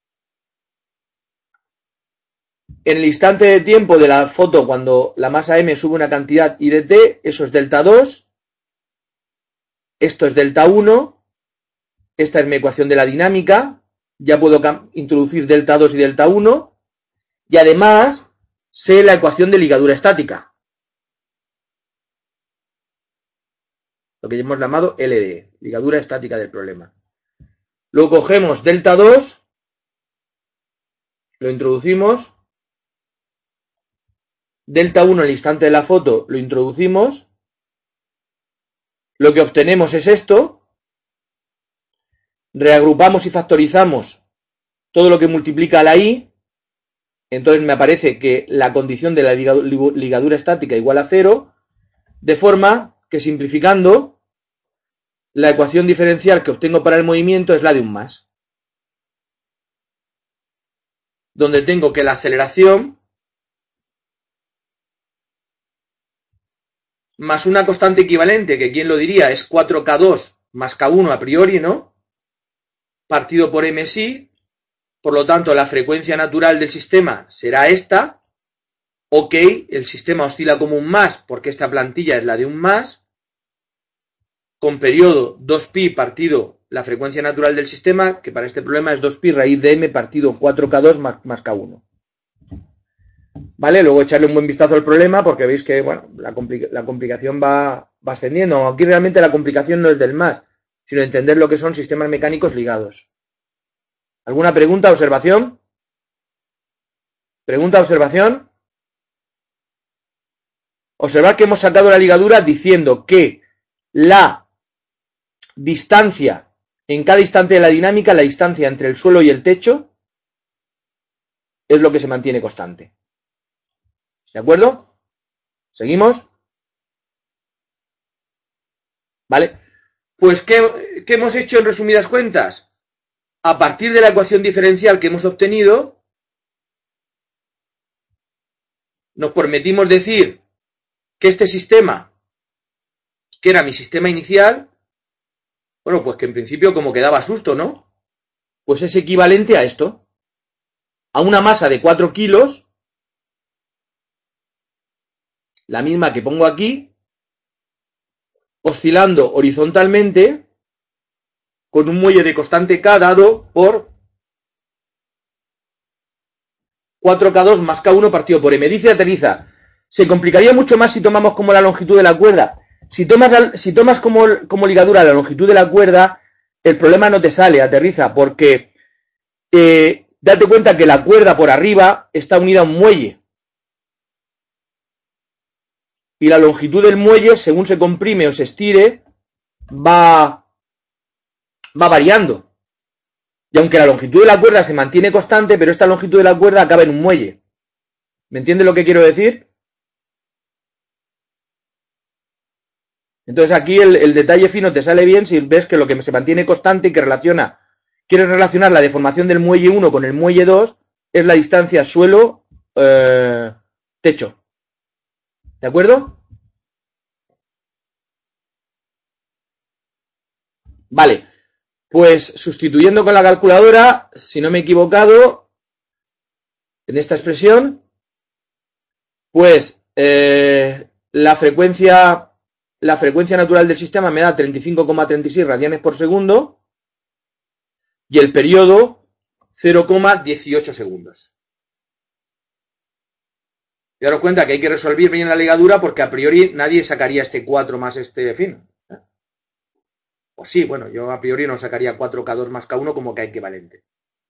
S1: en el instante de tiempo de la foto, cuando la masa m sube una cantidad I de t, eso es delta 2, esto es delta 1, esta es mi ecuación de la dinámica, ya puedo introducir delta 2 y delta 1, y además sé la ecuación de ligadura estática, lo que hemos llamado LDE, ligadura estática del problema. Luego cogemos delta 2, lo introducimos, delta 1 en el instante de la foto lo introducimos, lo que obtenemos es esto, reagrupamos y factorizamos todo lo que multiplica la I, entonces me aparece que la condición de la ligadura estática igual a 0, de forma que simplificando, la ecuación diferencial que obtengo para el movimiento es la de un más, donde tengo que la aceleración más una constante equivalente, que quién lo diría, es 4K2 más K1 a priori, ¿no? Partido por msi, por lo tanto la frecuencia natural del sistema será esta. Ok, el sistema oscila como un más porque esta plantilla es la de un más, con periodo 2pi partido la frecuencia natural del sistema, que para este problema es 2pi raíz de m partido 4K2 más K1. ¿Vale? Luego echarle un buen vistazo al problema porque veis que, bueno, la complicación va ascendiendo. Aquí realmente la complicación no es del más, sino entender lo que son sistemas mecánicos ligados. ¿Alguna pregunta, observación? ¿Pregunta, observación? Observad que hemos sacado la ligadura diciendo que la distancia en cada instante de la dinámica, la distancia entre el suelo y el techo, es lo que se mantiene constante. ¿De acuerdo? ¿Seguimos? ¿Vale? Pues, ¿qué hemos hecho en resumidas cuentas? A partir de la ecuación diferencial que hemos obtenido, nos permitimos decir que este sistema, que era mi sistema inicial, bueno, pues que en principio como que daba susto, ¿no? Pues es equivalente a esto, a una masa de 4 kilos, la misma que pongo aquí, oscilando horizontalmente, con un muelle de constante K dado por 4K2 más K1 partido por M. Dice Aterriza, se complicaría mucho más si tomamos como la longitud de la cuerda. Si tomas como ligadura la longitud de la cuerda, el problema no te sale, Aterriza, porque date cuenta que la cuerda por arriba está unida a un muelle. Y la longitud del muelle, según se comprime o se estire, va variando. Y aunque la longitud de la cuerda se mantiene constante, pero esta longitud de la cuerda acaba en un muelle. ¿Me entiendes lo que quiero decir? Entonces aquí el detalle fino te sale bien si ves que lo que se mantiene constante y que quieres relacionar la deformación del muelle 1 con el muelle 2 es la distancia suelo-techo. ¿De acuerdo? Vale. Pues sustituyendo con la calculadora, si no me he equivocado, en esta expresión, pues la frecuencia natural del sistema me da 35,36 radianes por segundo y el periodo 0,18 segundos. Y daros cuenta que hay que resolver bien la ligadura porque a priori nadie sacaría este 4 más este fin. O sí, bueno, yo a priori no sacaría 4K2 más K1 como K equivalente.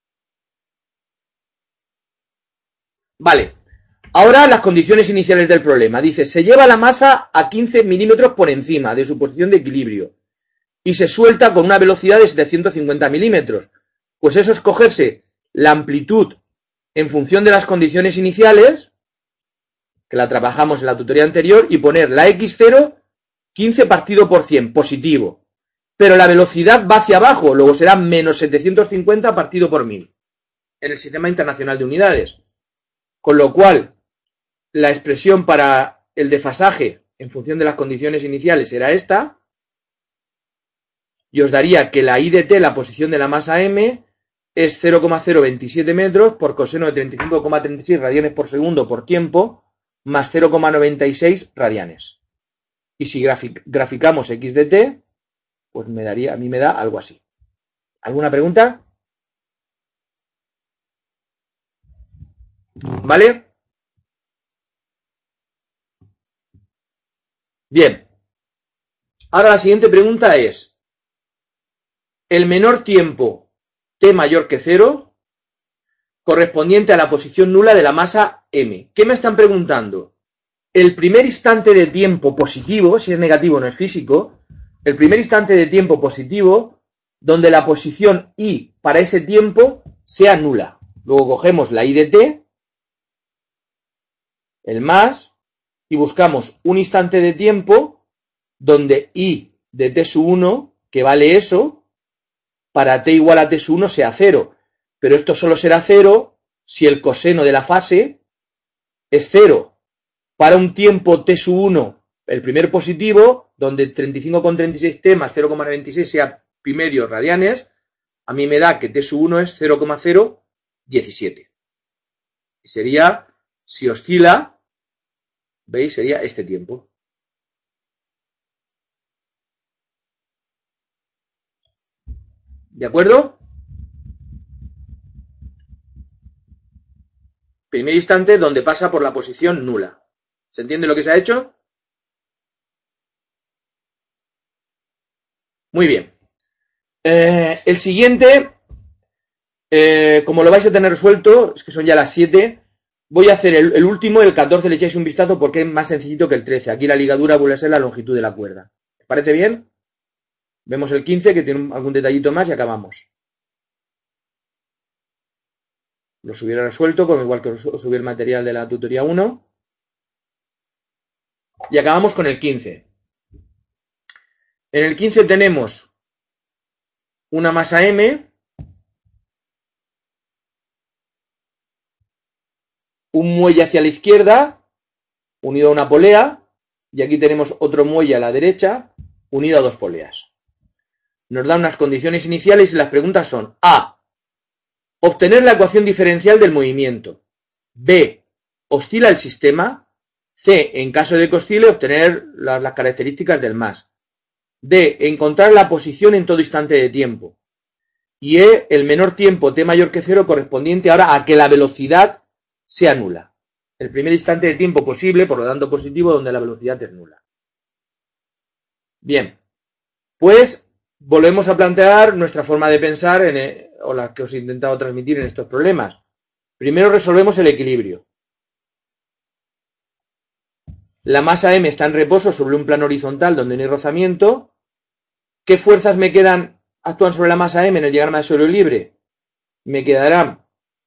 S1: Vale. Ahora las condiciones iniciales del problema. Dice, se lleva la masa a 15 milímetros por encima de su posición de equilibrio y se suelta con una velocidad de 750 milímetros. Pues eso es cogerse la amplitud en función de las condiciones iniciales, que la trabajamos en la tutoría anterior, y poner la x0 15 partido por 100, positivo. Pero la velocidad va hacia abajo, luego será menos 750 partido por 1000 en el Sistema Internacional de Unidades. Con lo cual, la expresión para el desfasaje en función de las condiciones iniciales será esta, y os daría que la I de t, la posición de la masa m, es 0,027 metros por coseno de 35,36 radianes por segundo por tiempo, más 0,96 radianes. Y si graficamos x de t, pues a mí me da algo así. ¿Alguna pregunta? ¿Vale? Bien. Ahora la siguiente pregunta es, el menor tiempo t mayor que 0 correspondiente a la posición nula de la masa m. ¿Qué me están preguntando? El primer instante de tiempo positivo, si es negativo no es físico, el primer instante de tiempo positivo donde la posición i para ese tiempo sea nula. Luego cogemos la i de t, el más, y buscamos un instante de tiempo donde i de t sub 1, que vale eso, para t igual a t sub 1 sea 0. Pero esto solo será 0 si el coseno de la fase es 0. Para un tiempo t sub 1, el primer positivo, donde 35,36t más 0,96 sea pi medio radianes, a mí me da que t sub 1 es 0,017. Y sería, si oscila, ¿veis? Sería este tiempo. ¿De acuerdo? Primer instante donde pasa por la posición nula. ¿Se entiende lo que se ha hecho? Muy bien. El siguiente, como lo vais a tener resuelto, es que son ya las 7, voy a hacer el último, el 14, le echáis un vistazo porque es más sencillito que el 13. Aquí la ligadura vuelve a ser la longitud de la cuerda. ¿Os parece bien? Vemos el 15, que tiene algún detallito más, y acabamos. Los hubiera resuelto, como igual que os subí el material de la tutoría 1. Y acabamos con el 15. En el 15 tenemos una masa m, un muelle hacia la izquierda, unido a una polea, y aquí tenemos otro muelle a la derecha, unido a dos poleas. Nos dan unas condiciones iniciales y las preguntas son: A, obtener la ecuación diferencial del movimiento. B, oscila el sistema. C, en caso de que oscile, obtener las características del más. D, encontrar la posición en todo instante de tiempo. Y E, el menor tiempo t mayor que 0 correspondiente ahora a que la velocidad sea nula. El primer instante de tiempo posible, por lo tanto positivo, donde la velocidad es nula. Bien, pues volvemos a plantear nuestra forma de pensar o la que os he intentado transmitir en estos problemas. Primero resolvemos el equilibrio. La masa m está en reposo sobre un plano horizontal donde no hay rozamiento. ¿Qué fuerzas me quedan actúan sobre la masa m en el diagrama de suelo libre? Me quedarán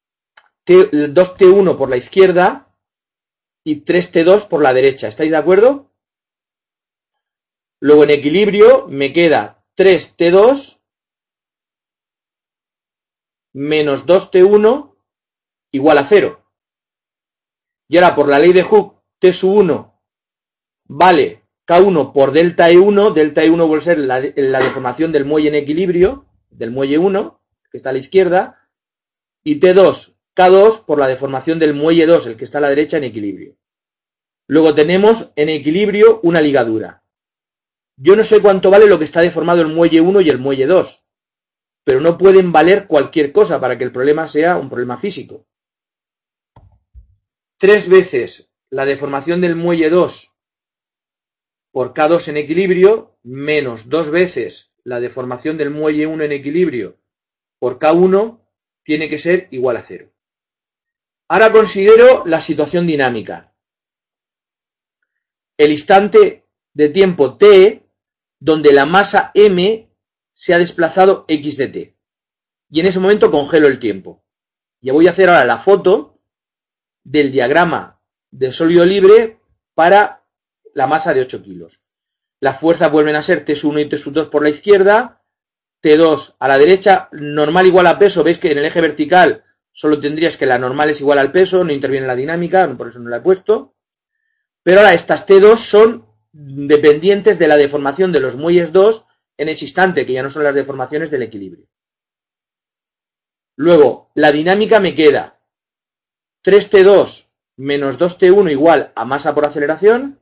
S1: 2t1 por la izquierda y 3t2 por la derecha. ¿Estáis de acuerdo? Luego en equilibrio me queda 3t2 menos 2t1 igual a 0. Y ahora por la ley de Hooke, t sub 1 vale K1 por delta E1. Delta E1 vuelve a ser la deformación del muelle en equilibrio, del muelle 1, que está a la izquierda, y T2, K2 por la deformación del muelle 2, el que está a la derecha en equilibrio. Luego tenemos en equilibrio una ligadura. Yo no sé cuánto vale lo que está deformado el muelle 1 y el muelle 2, pero no pueden valer cualquier cosa para que el problema sea un problema físico. 3 veces la deformación del muelle 2 por K2 en equilibrio, menos 2 veces la deformación del muelle 1 en equilibrio por K1, tiene que ser igual a 0. Ahora considero la situación dinámica. El instante de tiempo t, donde la masa m se ha desplazado x de t. y en ese momento congelo el tiempo. Y voy a hacer ahora la foto del diagrama de sólido libre para la masa de 8 kilos. Las fuerzas vuelven a ser T1 y T2 por la izquierda, T2 a la derecha, normal igual a peso. Veis que en el eje vertical solo tendrías que la normal es igual al peso, no interviene la dinámica, por eso no la he puesto. Pero ahora estas T2 son dependientes de la deformación de los muelles 2 en ese instante, que ya no son las deformaciones del equilibrio. Luego, la dinámica me queda 3T2 menos 2T1 igual a masa por aceleración,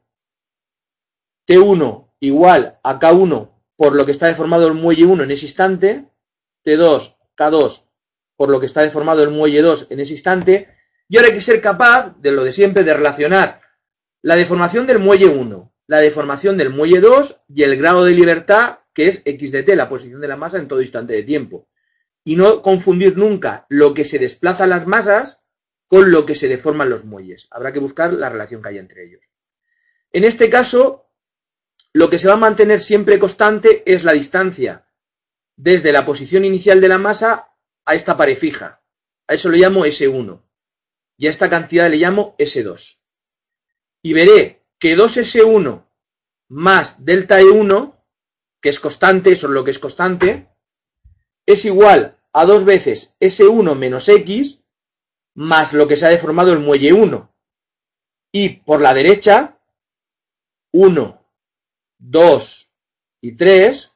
S1: T1 igual a K1 por lo que está deformado el muelle 1 en ese instante, T2, K2 por lo que está deformado el muelle 2 en ese instante, y ahora hay que ser capaz, de lo de siempre, de relacionar la deformación del muelle 1, la deformación del muelle 2 y el grado de libertad, que es x de t, la posición de la masa en todo instante de tiempo. Y no confundir nunca lo que se desplaza las masas con lo que se deforman los muelles. Habrá que buscar la relación que hay entre ellos. En este caso, lo que se va a mantener siempre constante es la distancia desde la posición inicial de la masa a esta pared fija. A eso le llamo S1. Y a esta cantidad le llamo S2. Y veré que 2S1 más delta E1, que es constante, eso es lo que es constante, es igual a 2 veces S1 menos X más lo que se ha deformado el muelle 1. Y por la derecha, 1, 2 y 3,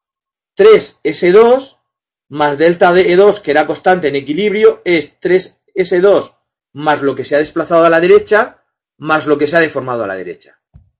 S1: 3S2 más delta de E2, que era constante en equilibrio, es 3S2 más lo que se ha desplazado a la derecha más lo que se ha deformado a la derecha.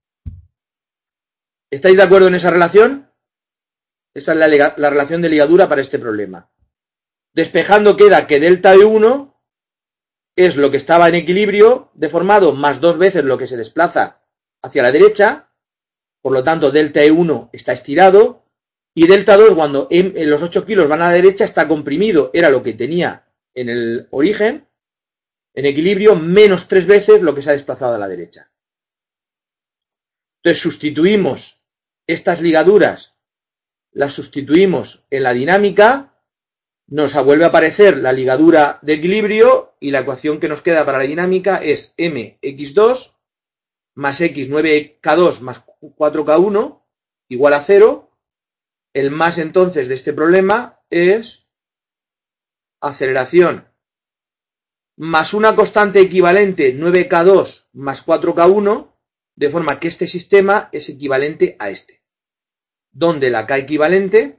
S1: ¿Estáis de acuerdo en esa relación? Esa es la relación de ligadura para este problema. Despejando queda que delta E1 es lo que estaba en equilibrio deformado más 2 veces lo que se desplaza hacia la derecha, por lo tanto delta E1 está estirado, y delta 2 cuando en los 8 kilos van a la derecha está comprimido, era lo que tenía en el origen, en equilibrio, menos 3 veces lo que se ha desplazado a la derecha. Entonces sustituimos estas ligaduras, las sustituimos en la dinámica, nos vuelve a aparecer la ligadura de equilibrio y la ecuación que nos queda para la dinámica es mx2 más x 9k2 más 4k1 igual a 0. El más entonces de este problema es aceleración más una constante equivalente 9k2 más 4k1, de forma que este sistema es equivalente a este, donde la k equivalente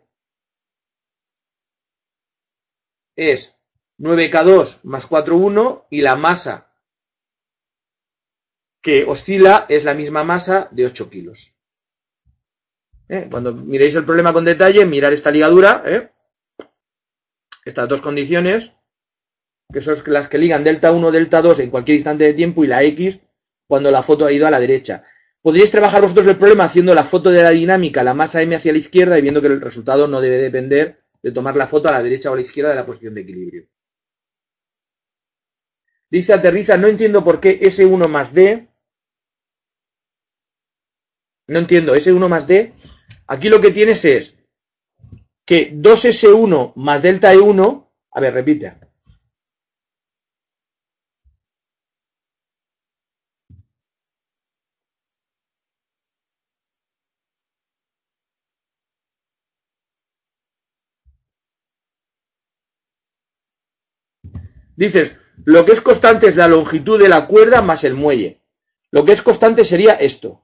S1: es 9k2 más 4,1 y la masa que oscila es la misma masa de 8 kilos. Cuando miréis el problema con detalle, mirar esta ligadura, estas dos condiciones, que son las que ligan delta 1, delta 2 en cualquier instante de tiempo y la X cuando la foto ha ido a la derecha. Podríais trabajar vosotros el problema haciendo la foto de la dinámica, la masa M hacia la izquierda y viendo que el resultado no debe depender de tomar la foto a la derecha o a la izquierda de la posición de equilibrio. Dice Aterriza, no entiendo por qué S1 más D. No entiendo, S1 más D. Aquí lo que tienes es que 2S1 más delta E1. A ver, repite. Dices, lo que es constante es la longitud de la cuerda más el muelle. Lo que es constante sería esto.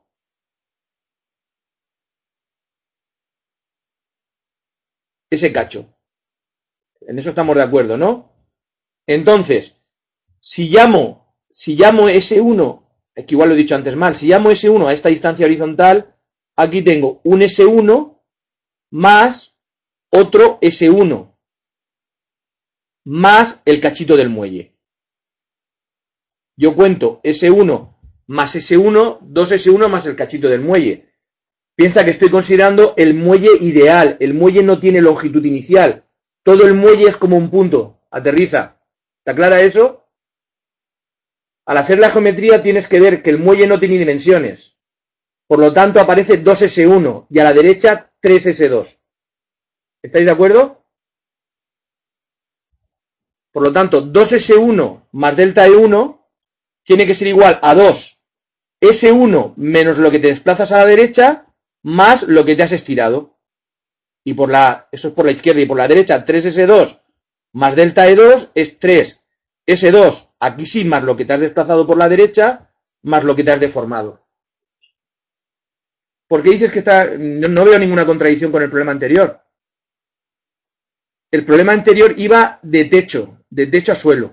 S1: Ese cacho. En eso estamos de acuerdo, ¿no? Entonces, si llamo S1, que igual lo he dicho antes mal, si llamo S1 a esta distancia horizontal, aquí tengo un S1 más otro S1 más el cachito del muelle. Yo cuento S1 más S1, 2S1 más el cachito del muelle. Piensa que estoy considerando el muelle ideal. El muelle no tiene longitud inicial. Todo el muelle es como un punto. Aterriza. ¿Está clara eso? Al hacer la geometría tienes que ver que el muelle no tiene dimensiones. Por lo tanto aparece 2S1 y a la derecha 3S2. ¿Estáis de acuerdo? Por lo tanto, 2S1 más delta E1 tiene que ser igual a 2S1 menos lo que te desplazas a la derecha más lo que te has estirado. Y eso es por la izquierda, y por la derecha 3S2 más delta E2 es 3S2, aquí sí, más lo que te has desplazado por la derecha, más lo que te has deformado. ¿Por qué dices que no veo ninguna contradicción con el problema anterior? El problema anterior iba de techo a suelo.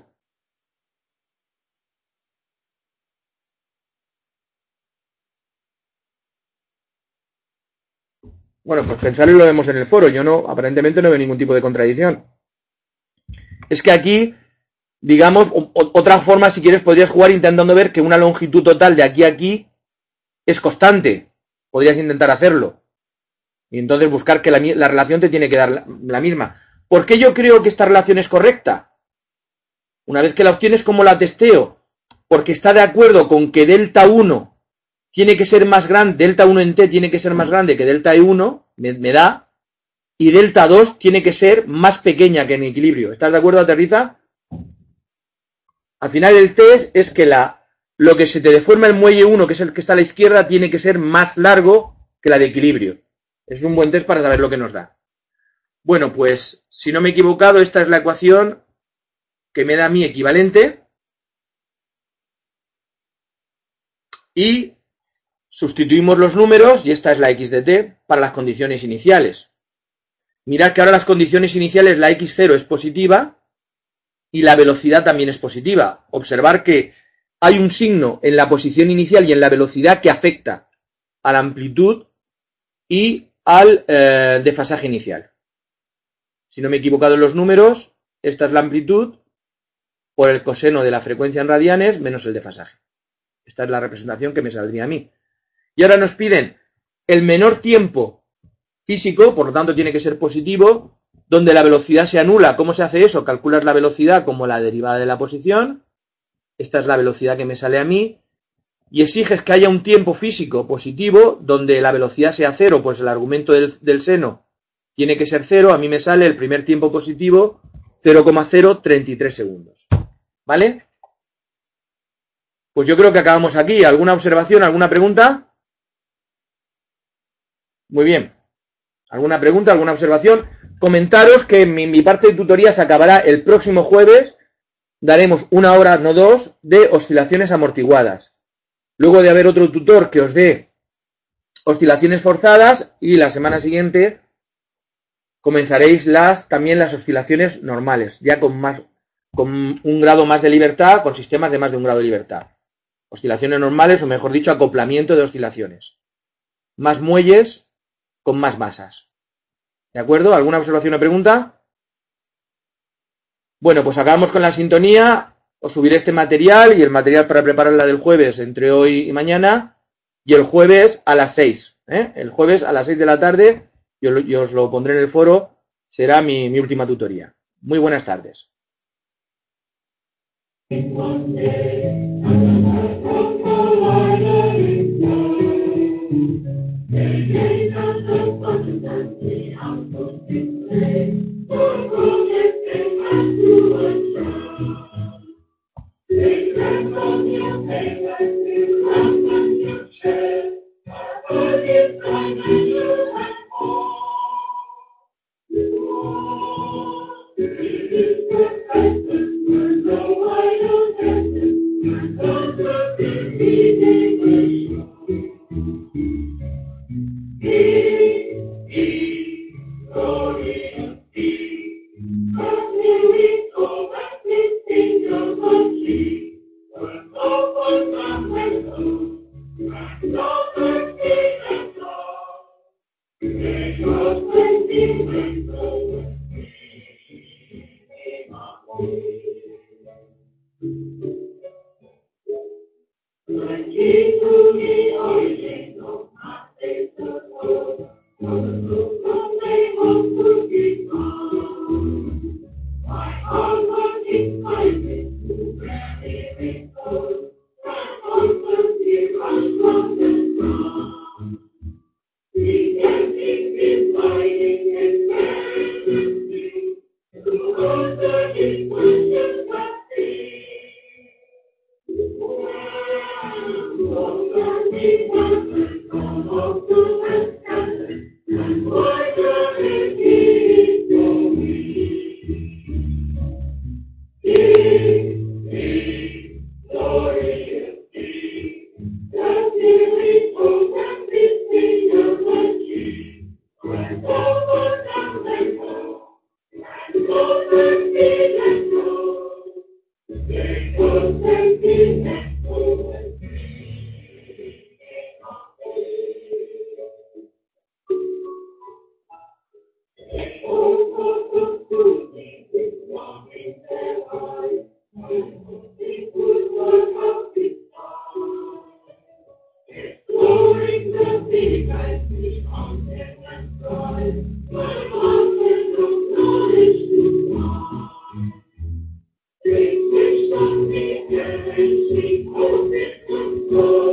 S1: Bueno, pues pensarlo y lo vemos en el foro. Yo aparentemente no veo ningún tipo de contradicción. Es que aquí, digamos, otra forma, si quieres, podrías jugar intentando ver que una longitud total de aquí a aquí es constante. Podrías intentar hacerlo. Y entonces buscar que la relación te tiene que dar la misma. ¿Por qué yo creo que esta relación es correcta? Una vez que la obtienes, ¿cómo la testeo? Porque está de acuerdo con que delta 1 tiene que ser más grande, delta 1 en t tiene que ser más grande que delta E1, me da, y delta 2 tiene que ser más pequeña que en equilibrio. ¿Estás de acuerdo, Aterriza? Al final el test es que lo que se te deforma el muelle 1, que es el que está a la izquierda, tiene que ser más largo que la de equilibrio. Es un buen test para saber lo que nos da. Bueno, pues, si no me he equivocado, esta es la ecuación que me da mi equivalente. Y sustituimos los números, y esta es la x de t, para las condiciones iniciales. Mirad que ahora las condiciones iniciales, la x0 es positiva, y la velocidad también es positiva. Observar que hay un signo en la posición inicial y en la velocidad que afecta a la amplitud y al desfasaje inicial. Si no me he equivocado en los números, esta es la amplitud por el coseno de la frecuencia en radianes menos el desfasaje. Esta es la representación que me saldría a mí. Y ahora nos piden el menor tiempo físico, por lo tanto tiene que ser positivo, donde la velocidad se anula. ¿Cómo se hace eso? Calculas la velocidad como la derivada de la posición. Esta es la velocidad que me sale a mí. Y exiges que haya un tiempo físico positivo donde la velocidad sea cero, pues el argumento del seno tiene que ser cero. A mí me sale el primer tiempo positivo 0,033 segundos. ¿Vale? Pues yo creo que acabamos aquí. ¿Alguna observación? ¿Alguna pregunta? Muy bien. ¿Alguna pregunta? ¿Alguna observación? Comentaros que mi parte de tutoría se acabará el próximo jueves. Daremos 1 hora, no 2, de oscilaciones amortiguadas. Luego de haber otro tutor que os dé oscilaciones forzadas, y la semana siguiente comenzaréis también las oscilaciones normales, ya con un grado más de libertad, con sistemas de más de un grado de libertad. Oscilaciones normales, o mejor dicho, acoplamiento de oscilaciones. Más muelles con más masas. ¿De acuerdo? ¿Alguna observación o pregunta? Bueno, pues acabamos con la sintonía. Os subiré este material y el material para preparar la del jueves entre hoy y mañana, y el jueves a las 6. El jueves a las 6 de la tarde, yo os lo pondré en el foro, será mi última tutoría. Muy buenas tardes.
S2: It was Great fish on the air, and sweet hope it comes